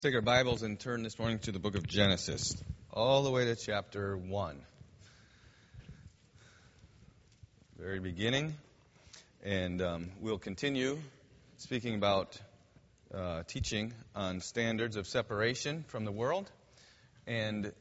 Take our Bibles and turn this morning to the book of Genesis, all the way to chapter 1. Very beginning. And we'll continue speaking about teaching on standards of separation from the world. And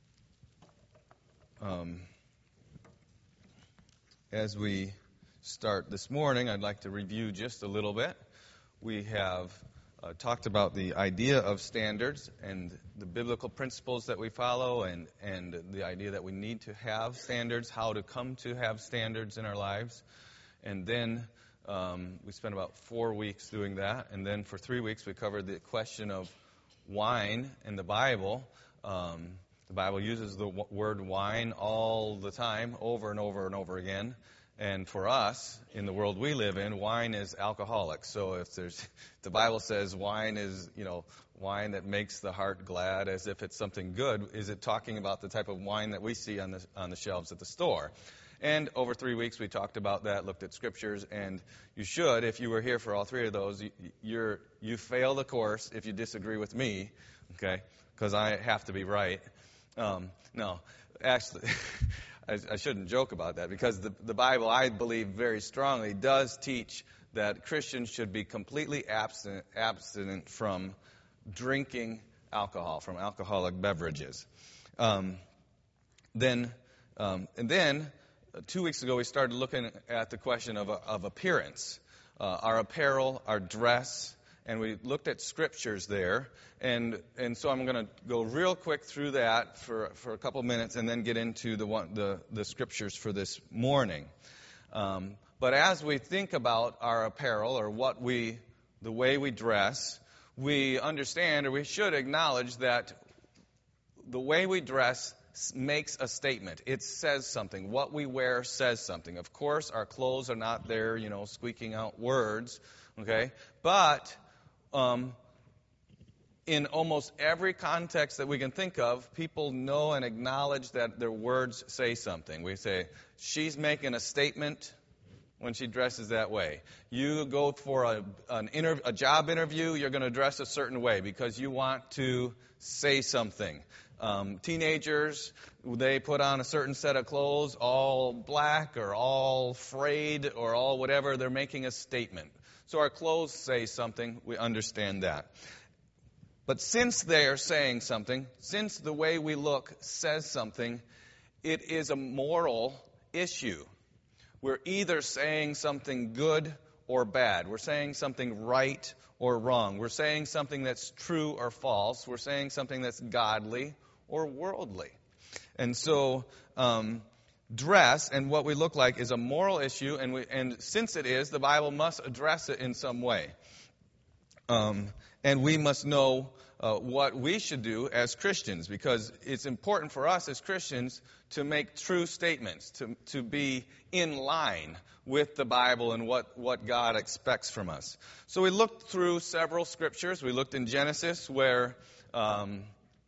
as we start this morning, I'd like to review just a little bit. We have talked about the idea of standards and the biblical principles that we follow and the idea that we need to have standards, how to come to have standards in our lives. And then we spent about 4 weeks doing that. And then for 3 weeks we covered the question of wine in the Bible. The Bible uses the word wine all the time, over and over and over again. And for us, in the world we live in, wine is alcoholic. So if the Bible says wine is, wine that makes the heart glad as if it's something good, is it talking about the type of wine that we see on the shelves at the store? And over 3 weeks we talked about that, looked at scriptures, and you should, if you were here for all three of those, you fail the course if you disagree with me, okay? Because I have to be right. No, actually... I shouldn't joke about that because the Bible, I believe very strongly, does teach that Christians should be completely abstinent from drinking alcohol, from alcoholic beverages. And then 2 weeks ago we started looking at the question of appearance, our apparel, our dress, and we looked at scriptures there. And so I'm going to go real quick through that for a couple minutes and then get into the scriptures for this morning. But as we think about our apparel or the way we dress, we understand, or we should acknowledge, that the way we dress makes a statement. It says something. What we wear says something. Of course, our clothes are not there, squeaking out words, okay? But in almost every context that we can think of, people know and acknowledge that their words say something. We say, she's making a statement when she dresses that way. You go for a job interview, you're going to dress a certain way because you want to say something. Teenagers, they put on a certain set of clothes, all black or all frayed or all whatever. They're making a statement. So our clothes say something. We understand that. But since they are saying something, since the way we look says something, it is a moral issue. We're either saying something good or bad. We're saying something right or wrong. We're saying something that's true or false. We're saying something that's godly or worldly. And so dress and what we look like is a moral issue, and since it is, the Bible must address it in some way. And we must know what we should do as Christians, because it's important for us as Christians to make true statements, to be in line with the Bible and what God expects from us. So we looked through several scriptures. We looked in Genesis where Adam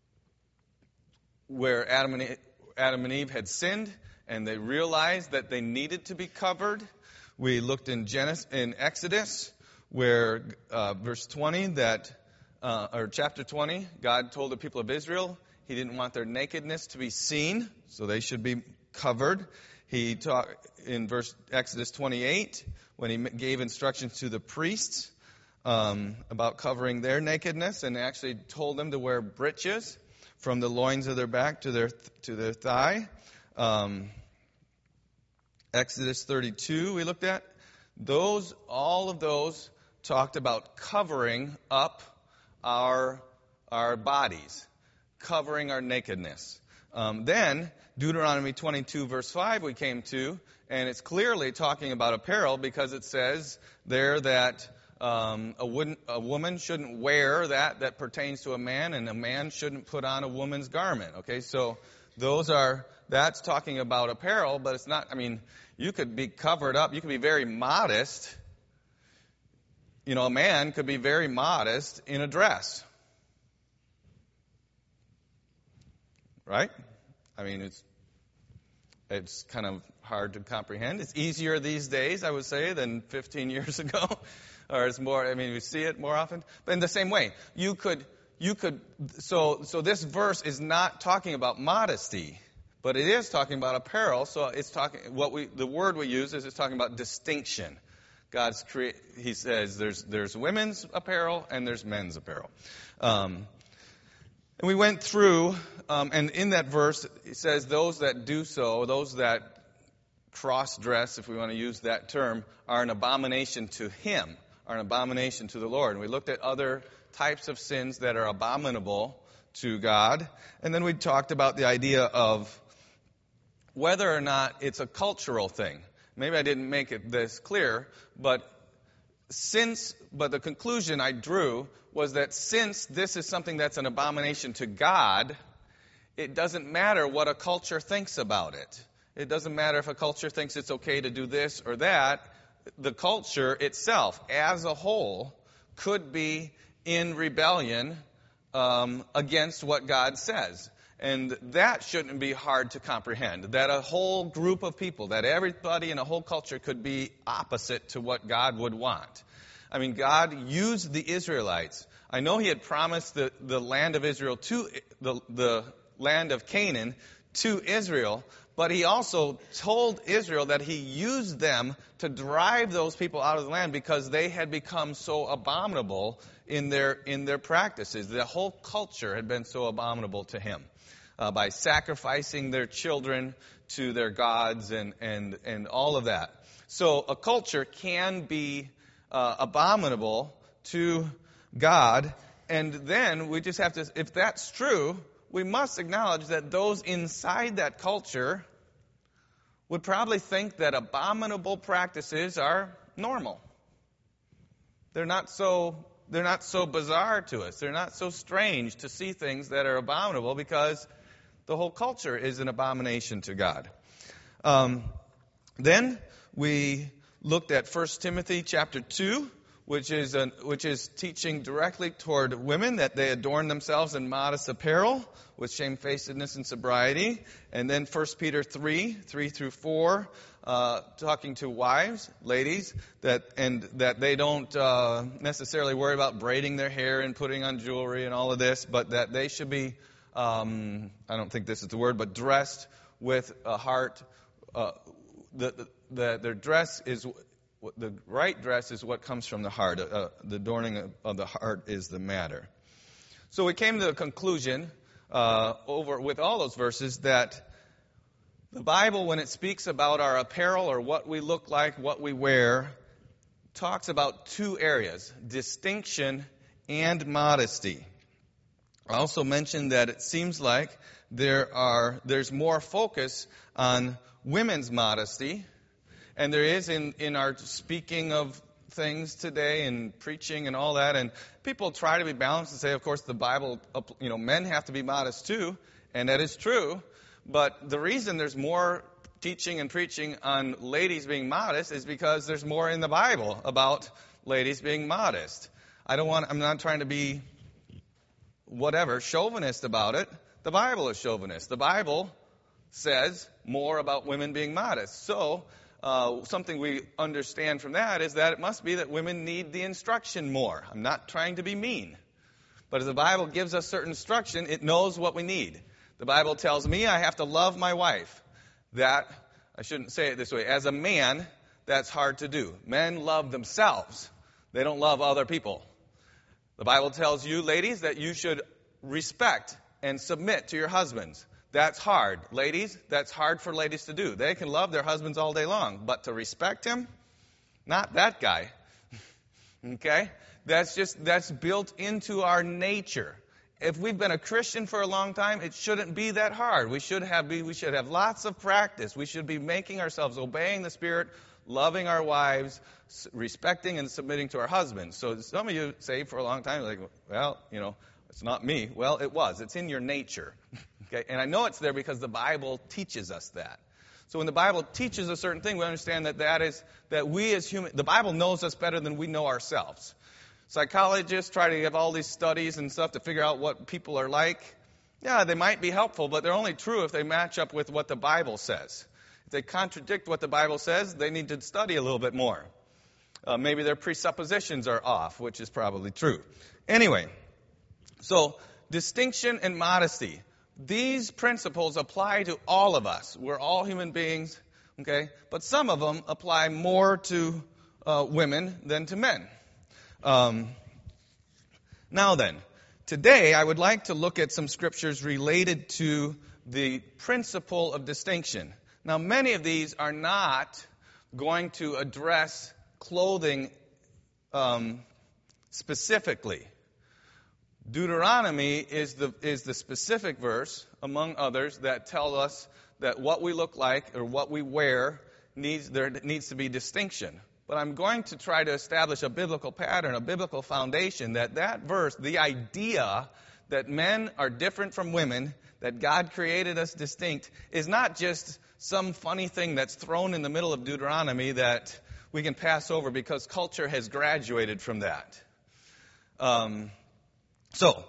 and Eve had sinned, and they realized that they needed to be covered. We looked in Exodus, where verse 20 or chapter 20, God told the people of Israel He didn't want their nakedness to be seen, so they should be covered. He talked in Exodus 28 when He gave instructions to the priests about covering their nakedness, and actually told them to wear breeches from the loins of their back to their thigh. Exodus 32 we looked at. All of those talked about covering up our bodies, covering our nakedness. Then Deuteronomy 22 verse 5 we came to, and it's clearly talking about apparel because it says there that a woman shouldn't wear that pertains to a man, and a man shouldn't put on a woman's garment. Okay, so that's talking about apparel, but it's not, you could be covered up, you could be very modest. A man could be very modest in a dress. Right? It's kind of hard to comprehend. It's easier these days, I would say, than 15 years ago. Or it's more, we see it more often. But in the same way, you could so this verse is not talking about modesty, but it is talking about apparel. So it's talking, the word we use is it's talking about distinction. He says there's women's apparel and there's men's apparel. And we went through, and in that verse, it says those that do so, those that cross-dress, if we want to use that term, are an abomination to him, are an abomination to the Lord. And we looked at other types of sins that are abominable to God. And then we talked about the idea of whether or not it's a cultural thing. Maybe I didn't make it this clear, but the conclusion I drew was that since this is something that's an abomination to God, it doesn't matter what a culture thinks about it. It doesn't matter if a culture thinks it's okay to do this or that. The culture itself, as a whole, could be in rebellion against what God says. And that shouldn't be hard to comprehend, that a whole group of people, that everybody in a whole culture could be opposite to what God would want. I mean, God used the Israelites. I know he had promised the land of Israel to the land of Canaan to Israel, but he also told Israel that he used them to drive those people out of the land because they had become so abominable in their practices. The whole culture had been so abominable to him by sacrificing their children to their gods and all of that. So a culture can be abominable to God, and then we just have to, if that's true, we must acknowledge that those inside that culture would probably think that abominable practices are normal. They're not so bizarre to us. They're not so strange to see things that are abominable because the whole culture is an abomination to God. Then we looked at 1 Timothy chapter 2, which is teaching directly toward women that they adorn themselves in modest apparel with shamefacedness and sobriety. And then 1 Peter 3 through 4, talking to wives, ladies, that they don't necessarily worry about braiding their hair and putting on jewelry and all of this, but that they should be, I don't think this is the word, but dressed with a heart. Their dress is, the right dress is what comes from the heart. The adorning of the heart is the matter. So we came to the conclusion with all those verses that the Bible, when it speaks about our apparel or what we look like, what we wear, talks about two areas, distinction and modesty. I also mentioned that it seems like there's more focus on women's modesty, and there is in our speaking of things today and preaching and all that, and people try to be balanced and say, of course, the Bible, men have to be modest too, and that is true. But the reason there's more teaching and preaching on ladies being modest is because there's more in the Bible about ladies being modest. I'm not trying to be chauvinist about it. The Bible is chauvinist. The Bible says more about women being modest. So something we understand from that is that it must be that women need the instruction more. I'm not trying to be mean. But as the Bible gives us certain instruction, it knows what we need. The Bible tells me I have to love my wife. That, I shouldn't say it this way, as a man, that's hard to do. Men love themselves. They don't love other people. The Bible tells you, ladies, that you should respect and submit to your husbands. That's hard. Ladies, that's hard for ladies to do. They can love their husbands all day long, but to respect him, not that guy. Okay? That's built into our nature. If we've been a Christian for a long time, it shouldn't be that hard. We should have lots of practice. We should be making ourselves, obeying the Spirit, loving our wives, respecting and submitting to our husbands. So some of you say for a long time, like, well, it's not me. Well, it was. It's in your nature. Okay? And I know it's there because the Bible teaches us that. So when the Bible teaches a certain thing, we understand that we as human, the Bible knows us better than we know ourselves. Psychologists try to have all these studies and stuff to figure out what people are like. Yeah, they might be helpful, but they're only true if they match up with what the Bible says. If they contradict what the Bible says, they need to study a little bit more. Maybe their presuppositions are off, which is probably true. Anyway, So, distinction and modesty. These principles apply to all of us. We're all human beings, okay? But some of them apply more to women than to men. Now then, today I would like to look at some scriptures related to the principle of distinction. Now, many of these are not going to address clothing specifically. Deuteronomy is the specific verse, among others, that tell us that what we look like or what we wear there needs to be distinction. But I'm going to try to establish a biblical pattern, a biblical foundation, that verse, the idea that men are different from women, that God created us distinct, is not just some funny thing that's thrown in the middle of Deuteronomy that we can pass over because culture has graduated from that. So,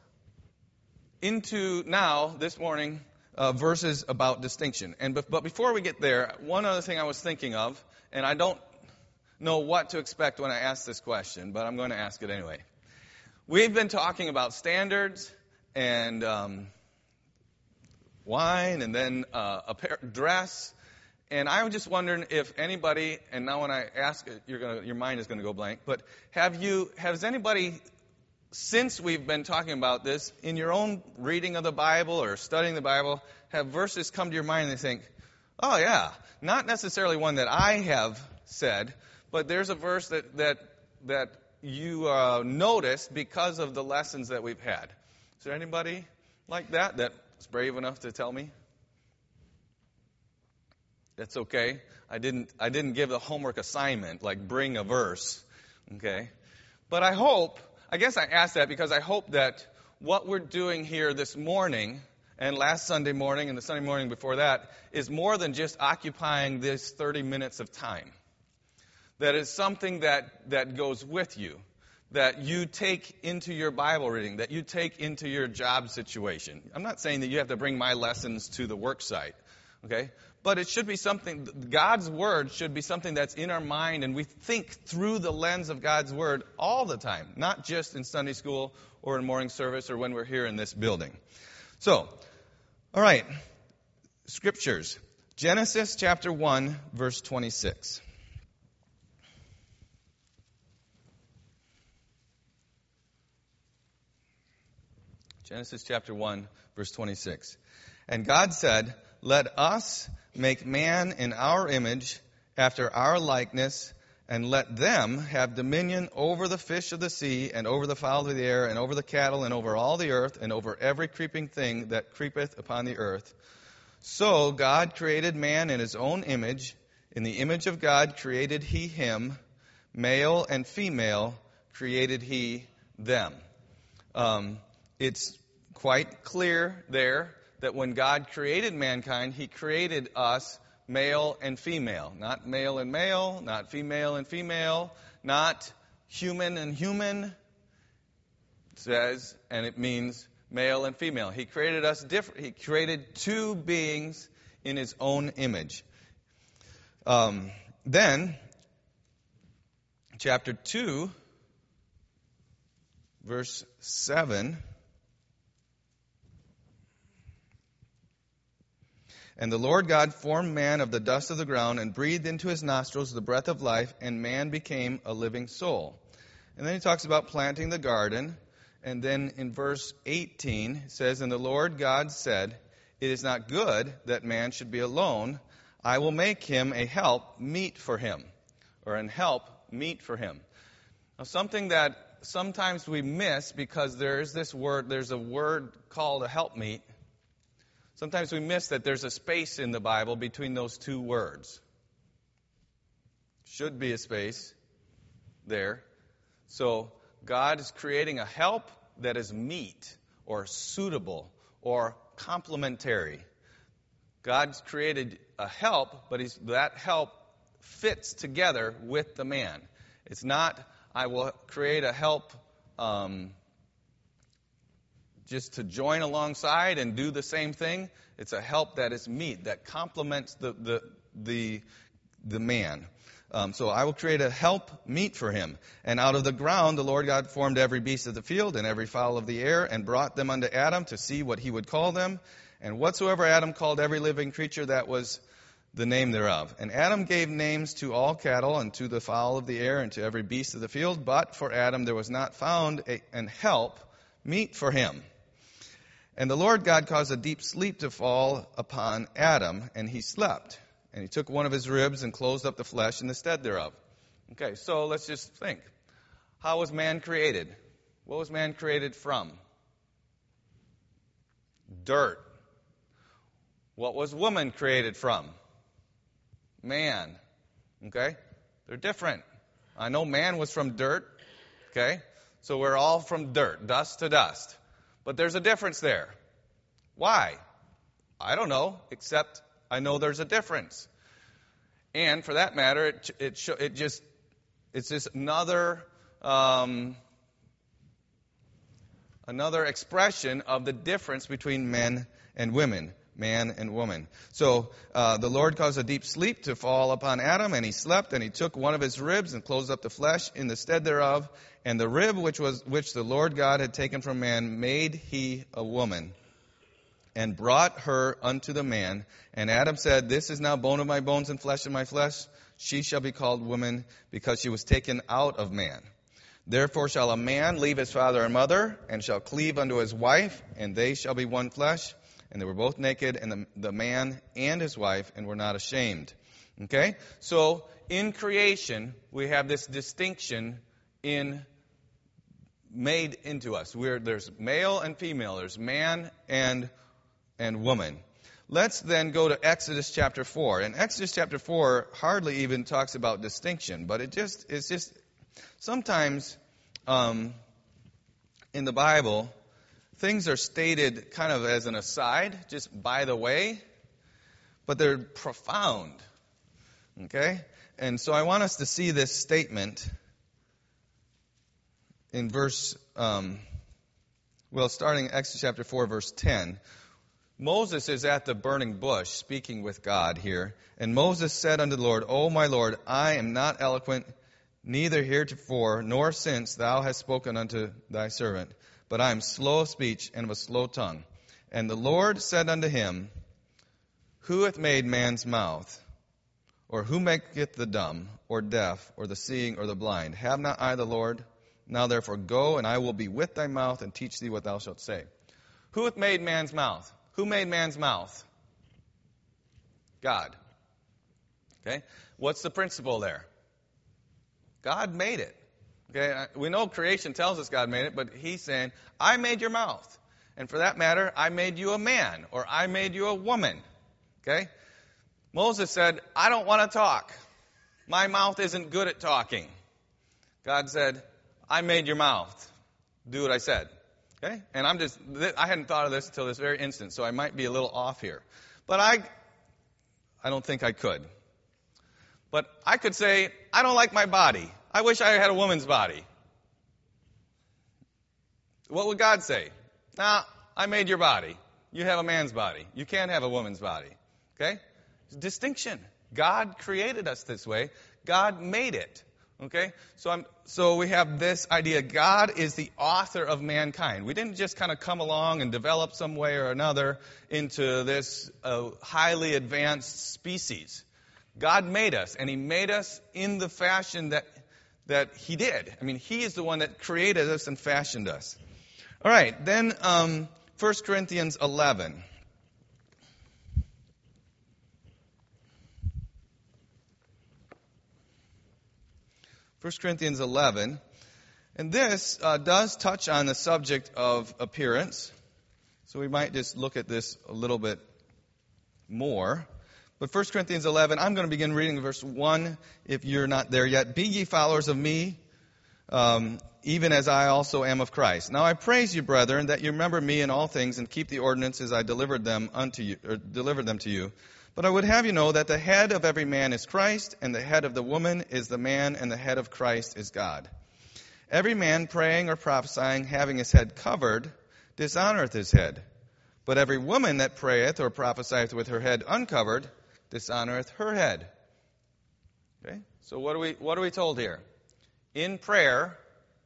into now, this morning, verses about distinction. But before we get there, one other thing I was thinking of, and I don't know what to expect when I ask this question, but I'm going to ask it anyway. We've been talking about standards and wine and then dress. And I was just wondering if anybody, and now when I ask it, your mind is going to go blank, but has anybody, since we've been talking about this, in your own reading of the Bible or studying the Bible, have verses come to your mind and they think, oh yeah, not necessarily one that I have said, but there's a verse that you notice because of the lessons that we've had. Is there anybody like that's brave enough to tell me? That's okay. I didn't give the homework assignment, like bring a verse. Okay? But I guess I asked that because I hope that what we're doing here this morning and last Sunday morning and the Sunday morning before that is more than just occupying this 30 minutes of time. That is something that goes with you, that you take into your Bible reading, that you take into your job situation. I'm not saying that you have to bring my lessons to the work site, okay? But it should be something, God's Word should be something that's in our mind, and we think through the lens of God's Word all the time, not just in Sunday school or in morning service or when we're here in this building. So, all right, Scriptures. Genesis chapter 1, verse 26. Genesis chapter 1, verse 26. And God said, "Let us make man in our image, after our likeness, and let them have dominion over the fish of the sea, and over the fowl of the air, and over the cattle, and over all the earth, and over every creeping thing that creepeth upon the earth." So God created man in his own image. In the image of God created he him. Male and female created he them. It's quite clear there that when God created mankind, he created us male and female. Not male and male, not female and female, not human and human. It says, and it means male and female. He created us different. He created two beings in his own image. Then, chapter 2, verse 7. And the Lord God formed man of the dust of the ground and breathed into his nostrils the breath of life, and man became a living soul. And then he talks about planting the garden. And then in verse 18 it says, "And the Lord God said, It is not good that man should be alone. I will make him a help meet for him." Or an help meet for him. Now, something that sometimes we miss because there's a word called a helpmeet. Sometimes we miss that there's a space in the Bible between those two words. Should be a space there. So God is creating a help that is meet or suitable or complementary. God's created a help, but that help fits together with the man. It's not, I will create a help just to join alongside and do the same thing. It's a help that is meet, that complements the man. So I will create a help meet for him. And out of the ground the Lord God formed every beast of the field and every fowl of the air and brought them unto Adam to see what he would call them. And whatsoever Adam called every living creature, that was the name thereof. And Adam gave names to all cattle and to the fowl of the air and to every beast of the field. But for Adam there was not found an help meet for him. And the Lord God caused a deep sleep to fall upon Adam, and he slept. And he took one of his ribs and closed up the flesh in the stead thereof. Okay, so let's just think. How was man created? What was man created from? Dirt. What was woman created from? Man. Okay? They're different. I know man was from dirt. Okay? So we're all from dirt, dust to dust. But there's a difference there. Why? I don't know, except I know there's a difference. And for that matter, it's just another expression of the difference between men and women, man and woman. So the Lord caused a deep sleep to fall upon Adam, and he slept, and he took one of his ribs and closed up the flesh in the stead thereof. And the rib which the Lord God had taken from man made he a woman, and brought her unto the man. And Adam said, This is now bone of my bones and flesh of my flesh. She shall be called woman, because she was taken out of man. Therefore shall a man leave his father and mother, and shall cleave unto his wife, and they shall be one flesh. And they were both naked, and the man and his wife, and were not ashamed. Okay? So, in creation, we have this distinction made into us. There's male and female. There's man and woman. Let's then go to Exodus chapter 4. And Exodus chapter 4 hardly even talks about distinction, but it's just sometimes in the Bible, things are stated kind of as an aside, just by the way, but they're profound. Okay? And so I want us to see this statement in starting Exodus chapter 4, verse 10. Moses is at the burning bush speaking with God here. And Moses said unto the Lord, O my Lord, I am not eloquent, neither heretofore nor since thou hast spoken unto thy servant, but I am slow of speech and of a slow tongue. And the Lord said unto him, Who hath made man's mouth? Or who maketh the dumb, or deaf, or the seeing, or the blind? Have not I the Lord? Now therefore go, and I will be with thy mouth, and teach thee what thou shalt say. Who hath made man's mouth? Who made man's mouth? God. Okay? What's the principle there? God made it. Okay? We know creation tells us God made it, but he's saying, I made your mouth. And for that matter, I made you a man, or I made you a woman. Okay? Moses said, I don't want to talk. My mouth isn't good at talking. God said, I made your mouth. Do what I said. Okay? And I hadn't thought of this until this very instant, so I might be a little off here. But I don't think I could. But I could say, I don't like my body. I wish I had a woman's body. What would God say? Nah, I made your body. You have a man's body. You can't have a woman's body. Okay? Distinction. God created us this way. God made it. Okay? So we have this idea. God is the author of mankind. We didn't just kind of come along and develop some way or another into this highly advanced species. God made us, and he made us in the fashion that he did. I mean, he is the one that created us and fashioned us. All right, then 1 Corinthians 11. 1 Corinthians 11. And this does touch on the subject of appearance. So we might just look at this a little bit more. But 1 Corinthians 11, I'm going to begin reading verse 1 if you're not there yet. Be ye followers of me, even as I also am of Christ. Now I praise you, brethren, that you remember me in all things and keep the ordinances I delivered them to you. But I would have you know that the head of every man is Christ, and the head of the woman is the man, and the head of Christ is God. Every man praying or prophesying, having his head covered, dishonoreth his head. But every woman that prayeth or prophesieth with her head uncovered, dishonoreth her head. Okay? So what are we told here? In prayer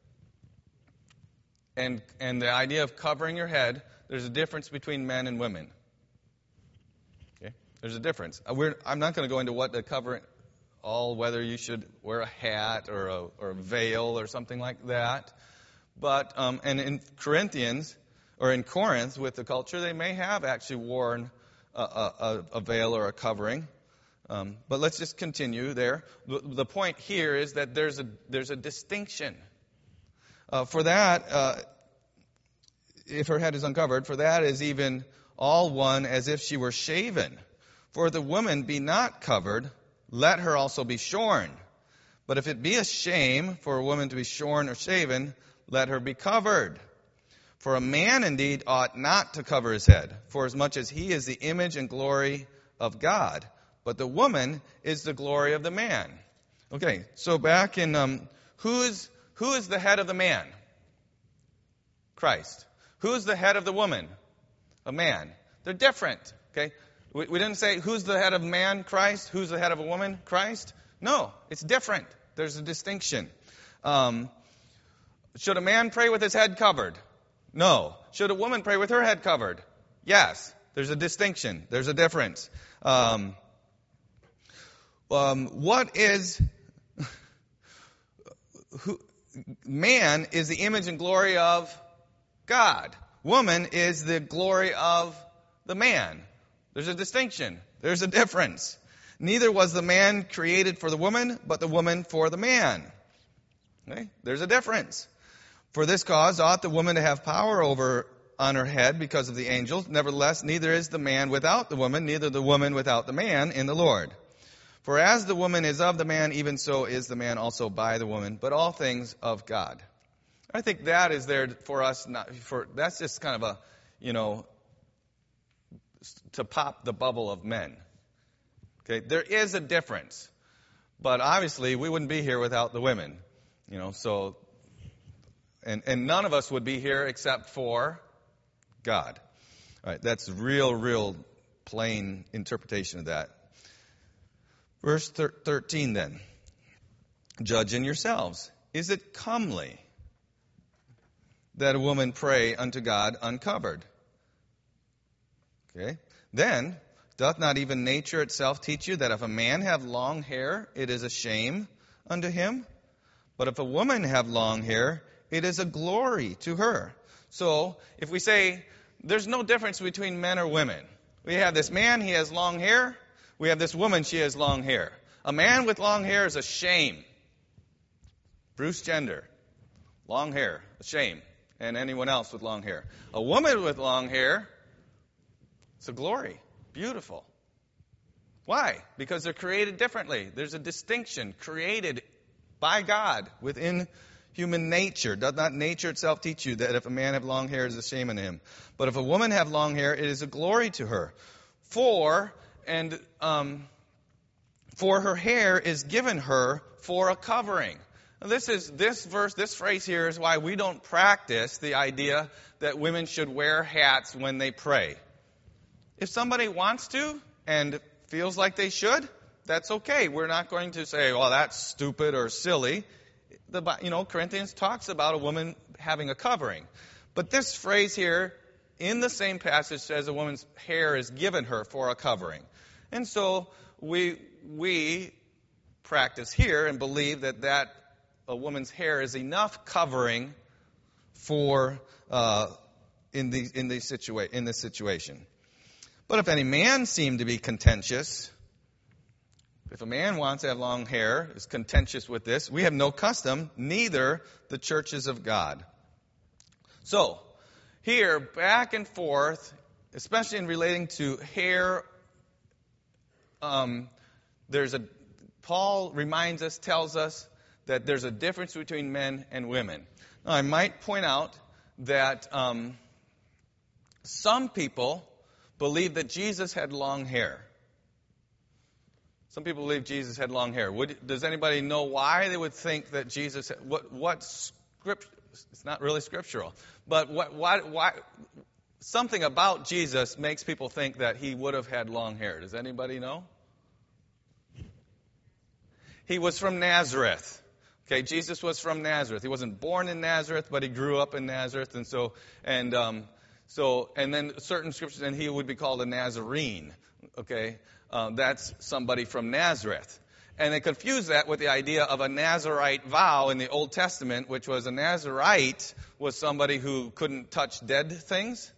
and the idea of covering your head, there's a difference between men and women. Okay? There's a difference. I'm not going to go into what the covering, whether you should wear a hat or a veil or something like that. But and in Corinthians, or in Corinth, with the culture, they may have actually worn a veil or a covering. But let's just continue there. The point here is that there's a distinction. For that, if her head is uncovered, for that is even all one as if she were shaven. For if the woman be not covered, let her also be shorn. But if it be a shame for a woman to be shorn or shaven, let her be covered. For a man indeed ought not to cover his head, forasmuch as he is the image and glory of God. But the woman is the glory of the man. Okay, so back in who is the head of the man? Christ. Who is the head of the woman? A man. They're different. Okay, we didn't say who's the head of man? Christ. Who's the head of a woman? Christ. No, it's different. There's a distinction. Should a man pray with his head covered? No. Should a woman pray with her head covered? Yes. There's a distinction. There's a difference. Man is the image and glory of God. Woman is the glory of the man. There's a distinction. There's a difference. Neither was the man created for the woman, but the woman for the man. Okay? There's a difference. For this cause ought the woman to have power on her head because of the angels. Nevertheless, neither is the man without the woman, neither the woman without the man in the Lord. For as the woman is of the man, even so is the man also by the woman, but all things of God. I think that is there for us, that's just kind of to pop the bubble of men. Okay, there is a difference. But obviously, we wouldn't be here without the women. So... And none of us would be here except for God. All right, that's real plain interpretation of that. Verse 13 then. Judge in yourselves. Is it comely that a woman pray unto God uncovered? Okay. Then, doth not even nature itself teach you that if a man have long hair, it is a shame unto him? But if a woman have long hair, it is a glory to her. So, if we say there's no difference between men or women. We have this man, he has long hair. We have this woman, she has long hair. A man with long hair is a shame. Bruce Gender, long hair, a shame. And anyone else with long hair. A woman with long hair, it's a glory. Beautiful. Why? Because they're created differently. There's a distinction created by God within human nature. Does not nature itself teach you that if a man have long hair, it is a shame unto him? But if a woman have long hair, it is a glory to her. For her hair is given her for a covering. Now this phrase here is why we don't practice the idea that women should wear hats when they pray. If somebody wants to and feels like they should, that's okay. We're not going to say, well, that's stupid or silly. Corinthians talks about a woman having a covering. But this phrase here, in the same passage, says a woman's hair is given her for a covering. And so we practice here and believe that a woman's hair is enough covering for in this situation. But if any man seem to be contentious, if a man wants to have long hair, is contentious with this, we have no custom, neither the churches of God. So, here, back and forth, especially in relating to hair, Paul reminds us, tells us, that there's a difference between men and women. Now, I might point out that some people believe that Jesus had long hair. Some people believe Jesus had long hair. Does anybody know why they would think that Jesus had, what scripture? It's not really scriptural, but why something about Jesus makes people think that he would have had long hair. Does anybody know? He was from Nazareth. Okay, Jesus was from Nazareth. He wasn't born in Nazareth, but he grew up in Nazareth, and then certain scriptures, and he would be called a Nazarene. Okay, that's somebody from Nazareth. And they confuse that with the idea of a Nazarite vow in the Old Testament, which was a Nazarite was somebody who couldn't touch dead things,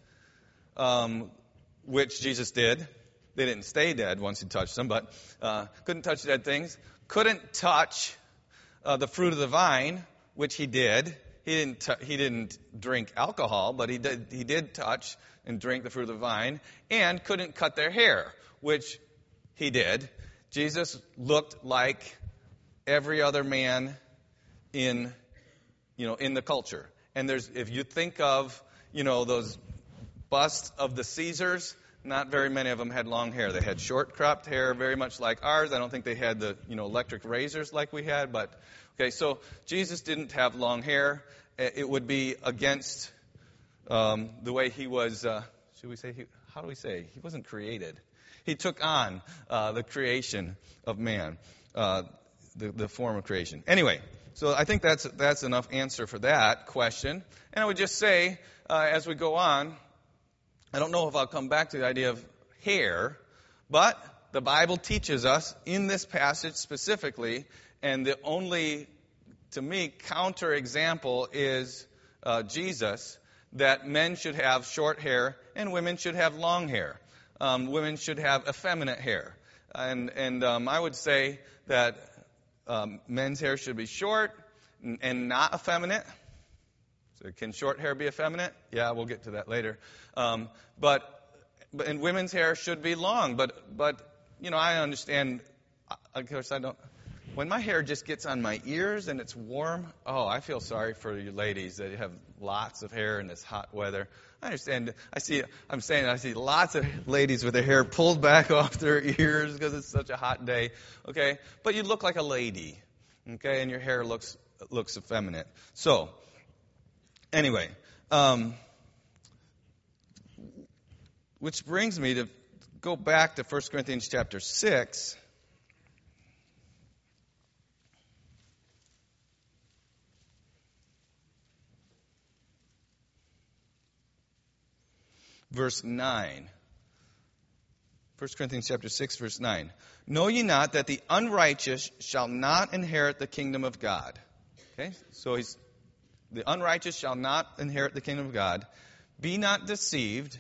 which Jesus did. They didn't stay dead once he touched them, but couldn't touch dead things. Couldn't touch the fruit of the vine, which he did. He didn't drink alcohol, but he did touch and drink the fruit of the vine. And couldn't cut their hair, which he did. Jesus looked like every other man in the culture. And if you think of, those busts of the Caesars, not very many of them had long hair. They had short cropped hair, very much like ours. I don't think they had the, electric razors like we had, but okay, so Jesus didn't have long hair. It would be against the way he was, how do we say? He wasn't created. He took on the creation of man, the form of creation. Anyway, so I think that's enough answer for that question. And I would just say, as we go on, I don't know if I'll come back to the idea of hair, but the Bible teaches us in this passage specifically, and the only, to me, counterexample is Jesus, that men should have short hair and women should have long hair. Women should have effeminate hair. And I would say that men's hair should be short and not effeminate. So can short hair be effeminate? Yeah, we'll get to that later. And women's hair should be long. But I understand. Of course, I don't. When my hair just gets on my ears and it's warm, I feel sorry for you ladies that have lots of hair in this hot weather. I understand. I see lots of ladies with their hair pulled back off their ears because it's such a hot day. Okay, but you look like a lady. Okay, and your hair looks effeminate. So, anyway, which brings me to go back to 1 Corinthians chapter 6. Verse 9. 1 Corinthians chapter 6, verse 9. Know ye not that the unrighteous shall not inherit the kingdom of God? Okay, so the unrighteous shall not inherit the kingdom of God. Be not deceived.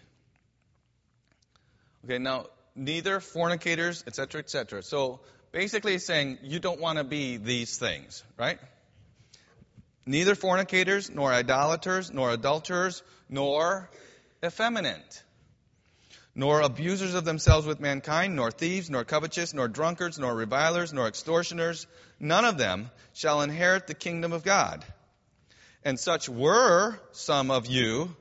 Okay, now, neither fornicators, etc., etc. So, basically it's saying you don't want to be these things, right? Neither fornicators, nor idolaters, nor adulterers, nor effeminate, nor abusers of themselves with mankind, nor thieves, nor covetous, nor drunkards, nor revilers, nor extortioners. None of them shall inherit the kingdom of God. And such were some of you,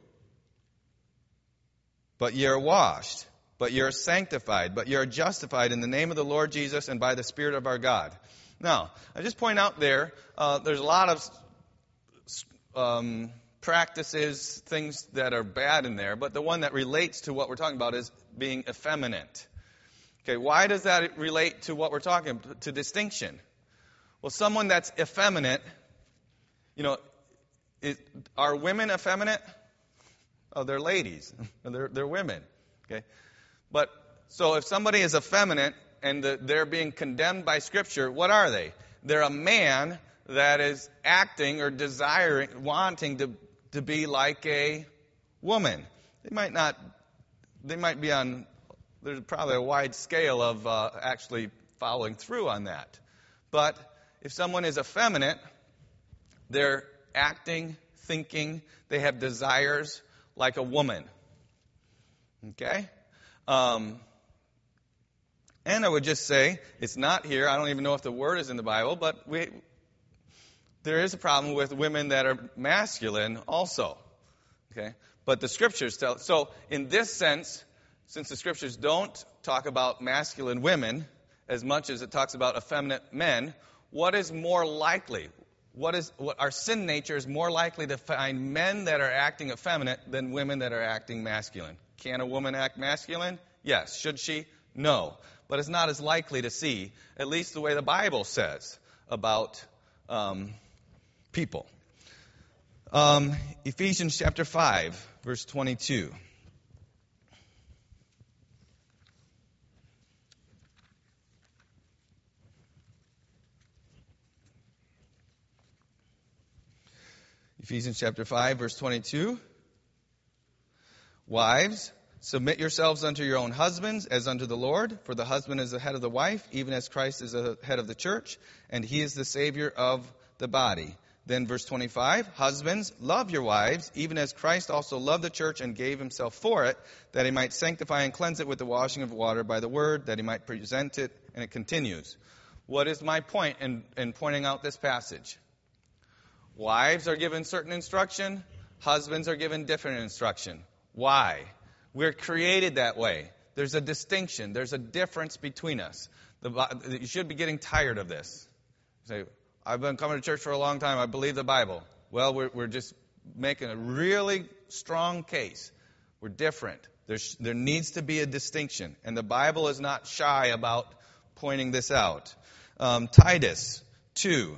but ye are washed, but ye are sanctified, but ye are justified in the name of the Lord Jesus and by the Spirit of our God. Now, I just point out there's a lot of practices, things that are bad in there, but the one that relates to what we're talking about is being effeminate. Okay, why does that relate to what we're talking about, to distinction? Well, someone that's effeminate, are women effeminate? Oh, they're ladies. They're women. Okay, but so if somebody is effeminate and they're being condemned by Scripture, what are they? They're a man that is acting or desiring, wanting to be like a woman. They might be on, there's probably a wide scale of actually following through on that. But if someone is effeminate, they're acting, thinking, they have desires like a woman. Okay? And I would just say, it's not here. I don't even know if the word is in the Bible, but there is a problem with women that are masculine also. Okay? But the Scriptures tell. So in this sense, since the Scriptures don't talk about masculine women as much as it talks about effeminate men, what is more likely? What our sin nature is more likely to find men that are acting effeminate than women that are acting masculine. Can a woman act masculine? Yes. Should she? No. But it's not as likely to see, at least the way the Bible says about people. Ephesians chapter 5, verse 22. Ephesians chapter 5, verse 22. Wives, submit yourselves unto your own husbands as unto the Lord, for the husband is the head of the wife, even as Christ is the head of the church, and he is the Savior of the body. Then verse 25, husbands, love your wives, even as Christ also loved the church and gave himself for it, that he might sanctify and cleanse it with the washing of water by the word, that he might present it, and it continues. What is my point in pointing out this passage? Wives are given certain instruction, husbands are given different instruction. Why? We're created that way. There's a distinction. There's a difference between us. You should be getting tired of this. Say, I've been coming to church for a long time. I believe the Bible. Well, we're just making a really strong case. We're different. There needs to be a distinction. And the Bible is not shy about pointing this out. Titus 2.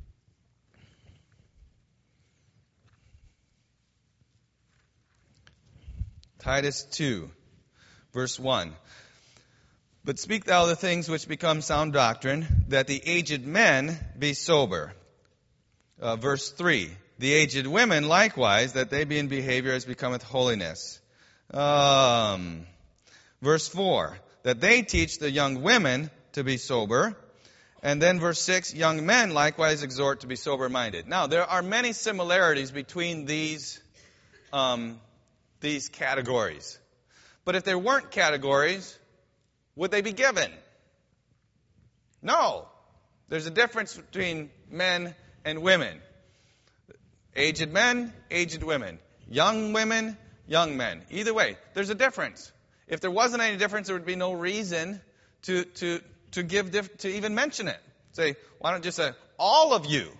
Titus 2, verse 1. But speak thou the things which become sound doctrine, that the aged men be sober. Verse 3. The aged women likewise, that they be in behavior as becometh holiness. Verse 4. That they teach the young women to be sober. And then verse 6. Young men likewise exhort to be sober-minded. Now, there are many similarities between these categories. But if there weren't categories, would they be given? No. There's a difference between men and women. Aged men, aged women. Young women, young men. Either way, there's a difference. If there wasn't any difference, there would be no reason to even mention it. Say, why don't just say, all of you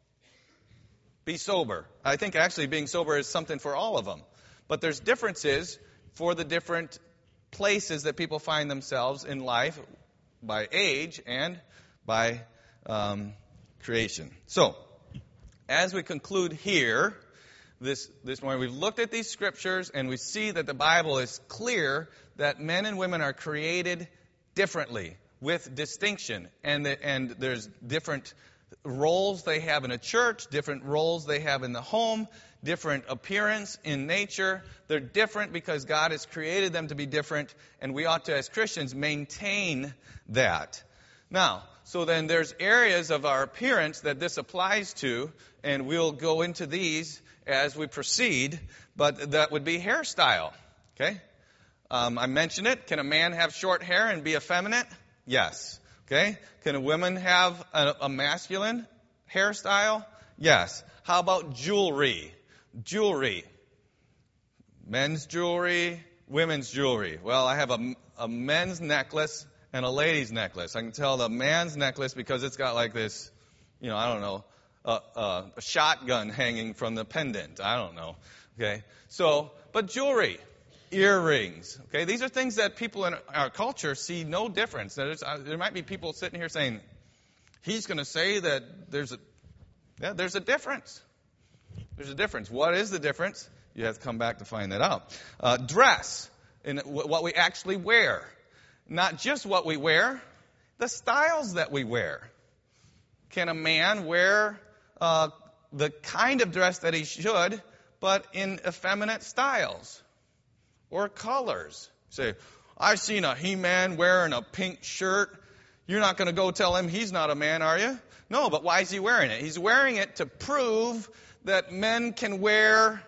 be sober? I think actually being sober is something for all of them. But there's differences for the different places that people find themselves in life by age and by creation. So, as we conclude here, this morning, we've looked at these scriptures and we see that the Bible is clear that men and women are created differently, with distinction. And there's different roles they have in a church, different roles they have in the home, different appearance in nature. They're different because God has created them to be different, and we ought to, as Christians, maintain that. Now, so then there's areas of our appearance that this applies to, and we'll go into these as we proceed, but that would be hairstyle. Okay? I mentioned it. Can a man have short hair and be effeminate? Yes. Okay? Can a woman have a masculine hairstyle? Yes. How about jewelry? Jewelry. Men's jewelry, women's jewelry. Well, I have a men's necklace and a lady's necklace. I can tell the man's necklace because it's got like this, I don't know, a shotgun hanging from the pendant. I don't know. Okay? So, but jewelry. Earrings. Okay, these are things that people in our culture see no difference. There might be people sitting here saying, he's going to say that there's a difference. There's a difference. What is the difference? You have to come back to find that out. Dress, in what we actually wear. Not just what we wear, the styles that we wear. Can a man wear the kind of dress that he should, but in effeminate styles? Or colors. Say, I've seen a He-Man wearing a pink shirt. You're not going to go tell him he's not a man, are you? No, but why is he wearing it? He's wearing it to prove that men can wear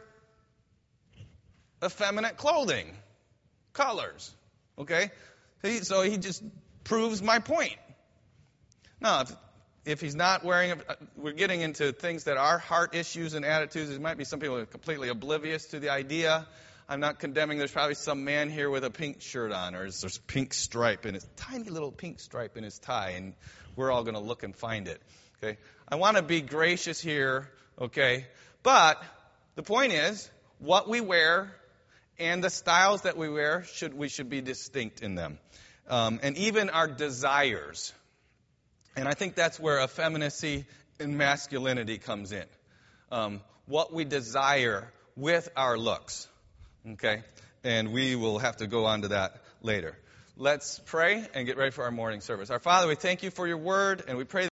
effeminate clothing. Colors. Okay? So he just proves my point. Now, if he's not wearing it, we're getting into things that are heart issues and attitudes. There might be some people who are completely oblivious to the idea. I'm not condemning. There's probably some man here with a pink shirt on, or there's a pink stripe in his tiny little pink stripe in his tie, and we're all going to look and find it. Okay, I want to be gracious here. Okay, but the point is, what we wear and the styles that we wear we should be distinct in them. and even our desires. And I think that's where effeminacy and masculinity comes in. What we desire with our looks. Okay? And we will have to go on to that later. Let's pray and get ready for our morning service. Our Father, we thank you for your word, and we pray